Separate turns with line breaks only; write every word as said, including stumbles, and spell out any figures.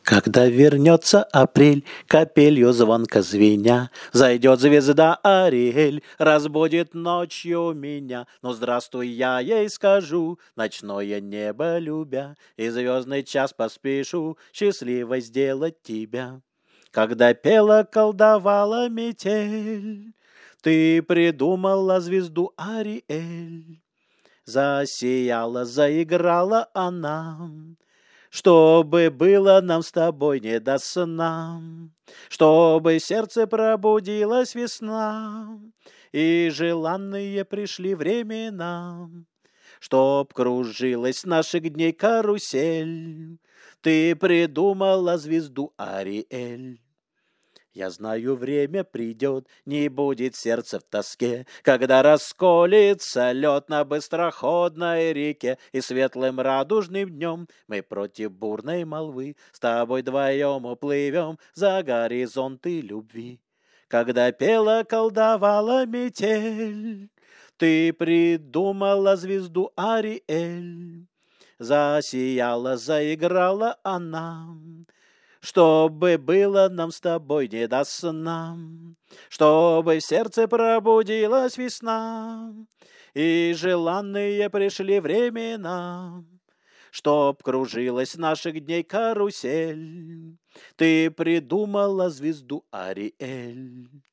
Когда вернется апрель, капелью звонко звеня, зайдет звезда Ариэль, разбудит ночью меня. Ну, здравствуй, я ей скажу, ночное небо любя, и звездный час поспешу счастливой сделать тебя. Когда пела, колдовала метель, ты придумала звезду Ариэль. Засияла, заиграла она, чтобы было нам с тобой не до сна, чтобы сердце пробудилась весна, и желанные пришли времена, чтоб кружилась наших дней карусель, ты придумала звезду Ариэль. Я знаю, время придет, не будет сердца в тоске, когда расколется лед на быстроходной реке, и светлым радужным днем мы против бурной молвы с тобой вдвоем уплывем за горизонты любви. Когда пела, колдовала метель, ты придумала звезду Ариэль. Засияла, заиграла она, чтобы было нам с тобой не до сна, чтобы в сердце пробудилась весна, и желанные пришли времена, чтоб кружилась наших дней карусель, ты придумала звезду Ариэль.